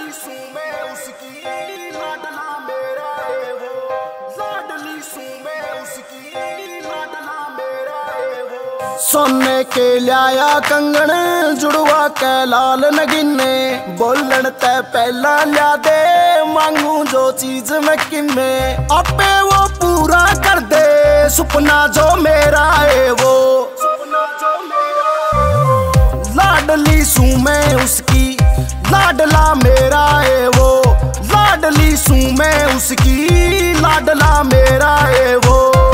लाडली सू मैं उसकी, लाडला मेरा है वो। लाडली सू मैं उसकी, लाडला मेरा है वो। सोने के लिया कंगन जुड़वा के लाल नगीने, बोलन ते पहला लिया दे मांगू जो चीज मैं किमे। आपे वो पूरा कर दे सपना जो मेरा है वो। लाडली सू मैं उसकी, लाडला मेरा है वो। लाडली सू मैं उसकी, लाडला मेरा है वो।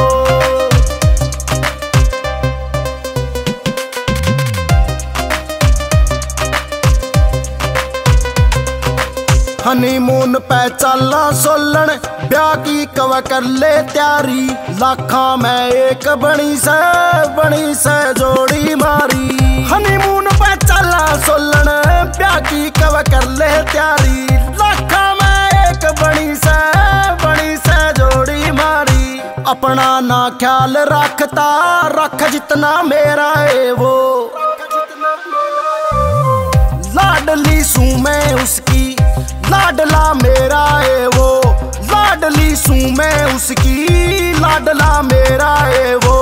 हनीमून पे चलना सोलन, ब्याह की कवा कर ले तैयारी। लाखा में एक बनी से जोड़ी मारी। हनीमून पे चलना सोलन, ब्याह की कवा कर ले तैयारी। लाखा में एक बनी से जोड़ी मारी। अपना ना ख्याल रखता, रख जितना मेरा है वो। लाडली सू मैं उसकी, लाडला मेरा है वो। लाडली सू मैं उसकी, लाडला मेरा है वो।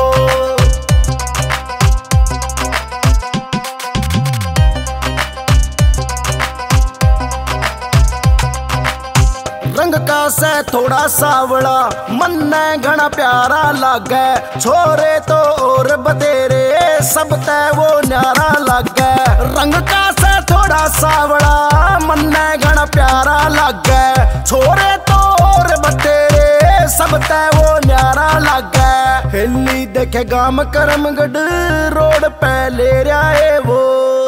रंग का से थोड़ा सावड़ा, मन ने घना प्यारा लागे। छोरे तो और बतेरे, सब तय वो न्यारा लागे। रंग का से थोड़ा सावड़ा, मन ने घना प्यारा लागे। छोरे तो और बतेरे, सब तय वो न्यारा लागे। हिली देखे गाम करमगढ़, रोड पे ले रहा है वो।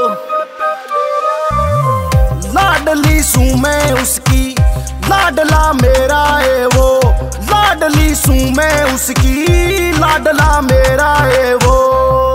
लाडली सू मैं उसकी, लाडला मेरा है वो। लाडली सू मैं उसकी, लाडला मेरा है वो।